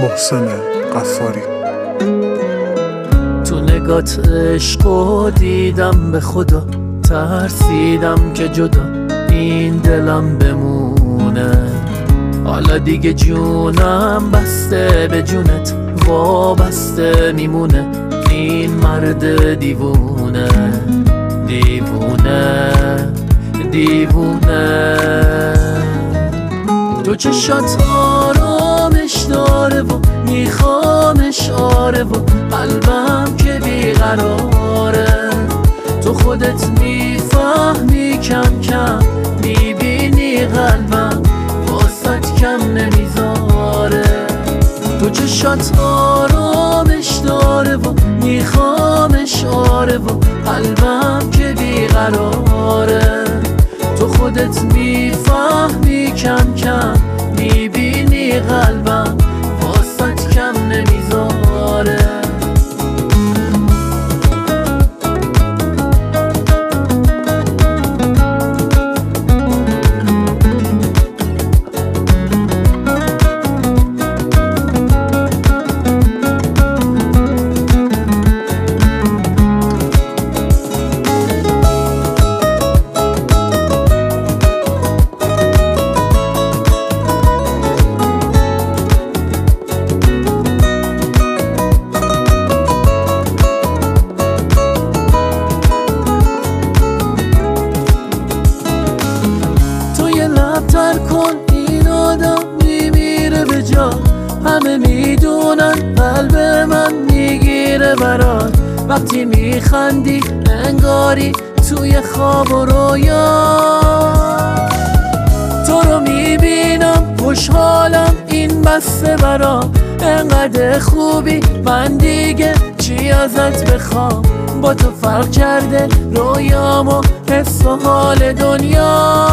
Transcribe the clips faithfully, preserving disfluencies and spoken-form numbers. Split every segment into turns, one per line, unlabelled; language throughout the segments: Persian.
محسن غفاری.
تو نگات عشقو دیدم به خدا، ترسیدم که جدا این دلم بمونه. حالا دیگه جونم بسته به جونت، وابسته میمونه این مرد دیوونه. دیوونه دیوونه تو چشات آرامش داره و میخوامش آره و قلبم که بیقراره. تو خودت میفهمی کم کم، میبینی قلبم واسط کم نمیذاره. تو چشات آرامش داره و میخوامش آره و قلبم که بیقراره. تو خودت میفهمی کم کم، میبینی قلبم واسط کم نمیذاره. تر کن این آدم میمیره به جا، همه میدونن قلب من میگیره برات. وقتی میخندی انگاری توی خواب و رویا، تو رو میبینم خوشحالم این بسته برام. انقدر خوبی من دیگه چی ازت بخوام، با تو فرق کرده رویام و حس و حال دنیا.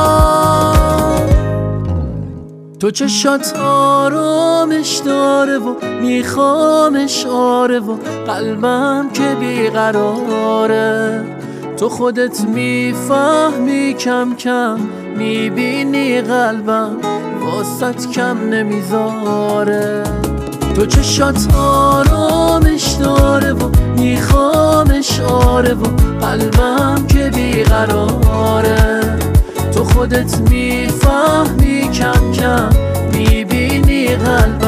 تو چشات آرامش داره و میخوامش آره و قلبم که بیقراره. تو خودت میفهمی کم کم، میبینی قلبم واسط کم نمیذاره. تو چشات آرامش داره و میخوامش آره و قلبم که بیقراره. تو خودت میفهمی کم کم، میبینی قلبم